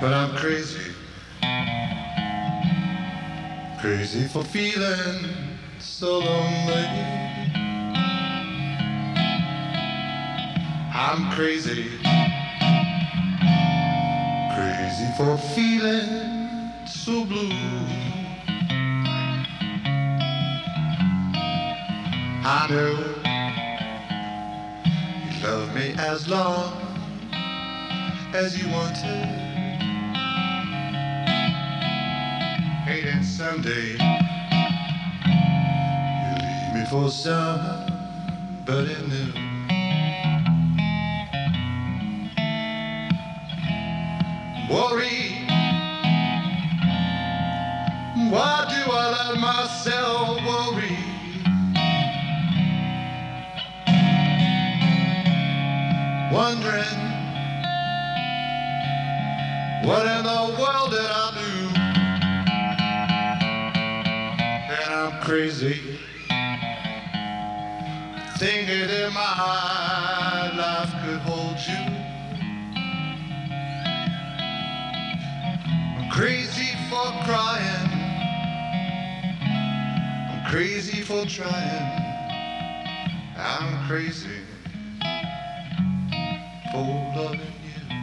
But I'm crazy, crazy for feeling so lonely. I'm crazy, crazy for feeling so blue. I know you love me as long as you want to. Hey, then someday you leave me for somebody new. Worry, why do I let myself worry? Wondering what in the world did I do? And I'm crazy, thinking that my life could hold you. I'm crazy for crying, I'm crazy for trying. I'm crazy for loving you.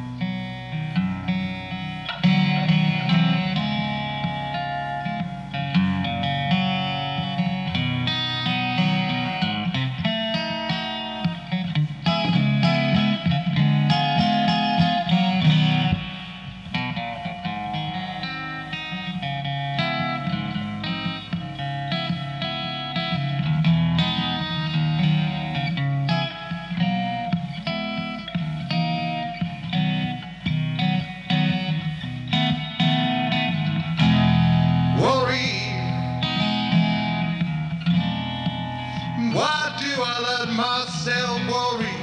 Why do I let myself worry?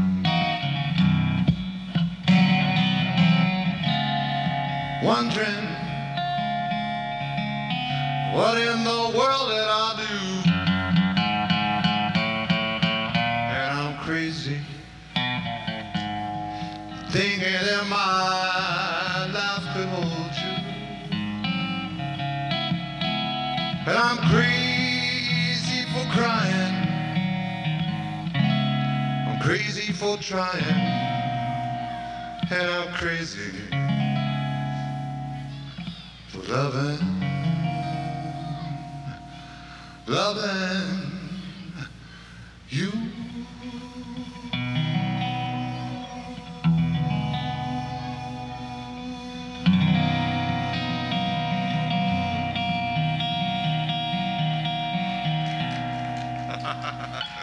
Wondering what in the world did I do? And I'm crazy, thinking that my life could hold you. And I'm crazy for crying, I'm crazy for trying, and I'm crazy for loving you. Ha ha ha ha.